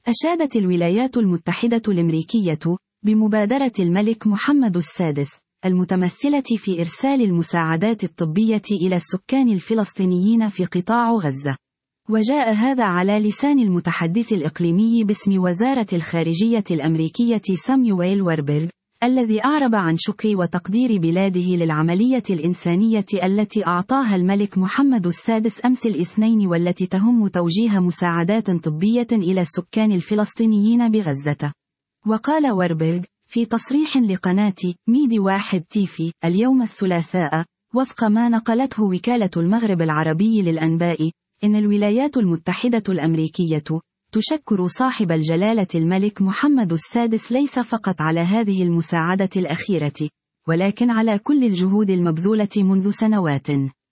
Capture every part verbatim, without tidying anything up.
أشادت الولايات المتحدة الأمريكية بمبادرة الملك محمد السادس المتمثلة في إرسال المساعدات الطبية إلى السكان الفلسطينيين في قطاع غزة. وجاء هذا على لسان المتحدث الإقليمي باسم وزارة الخارجية الأمريكية سامويل واربرغ، الذي أعرب عن شكر وتقدير بلاده للعملية الإنسانية التي أعطاها الملك محمد السادس أمس الاثنين، والتي تهم توجيه مساعدات طبية إلى السكان الفلسطينيين بغزة. وقال واربرغ في تصريح لقناة ميدي واحد تيفي اليوم الثلاثاء، وفق ما نقلته وكالة المغرب العربي للأنباء، إن الولايات المتحدة الأمريكية تشكر صاحب الجلالة الملك محمد السادس ليس فقط على هذه المساعدة الأخيرة، ولكن على كل الجهود المبذولة منذ سنوات.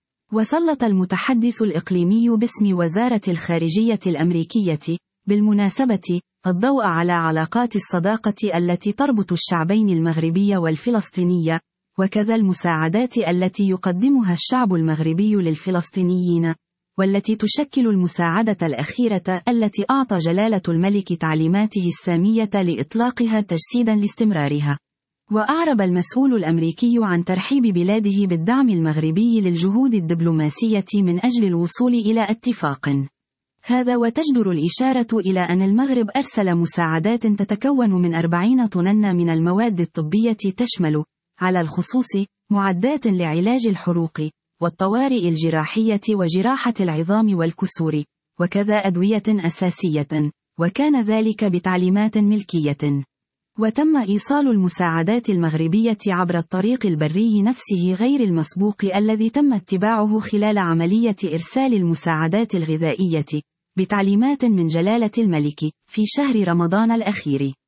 وسلط المتحدث الإقليمي باسم وزارة الخارجية الأمريكية بالمناسبة الضوء على علاقات الصداقة التي تربط الشعبين المغربي والفلسطيني، وكذا المساعدات التي يقدمها الشعب المغربي للفلسطينيين، والتي تشكل المساعدة الأخيرة التي أعطى جلالة الملك تعليماته السامية لإطلاقها تجسيدا لاستمرارها. وأعرب المسؤول الأمريكي عن ترحيب بلاده بالدعم المغربي للجهود الدبلوماسية من أجل الوصول إلى اتفاق. هذا وتجدر الإشارة إلى أن المغرب أرسل مساعدات تتكون من أربعين طناً من المواد الطبية، تشمل على الخصوص معدات لعلاج الحروق والطوارئ الجراحية وجراحة العظام والكسور، وكذا أدوية أساسية، وكان ذلك بتعليمات ملكية. وتم إيصال المساعدات المغربية عبر الطريق البري نفسه غير المسبوق الذي تم اتباعه خلال عملية إرسال المساعدات الغذائية بتعليمات من جلالة الملك في شهر رمضان الأخير.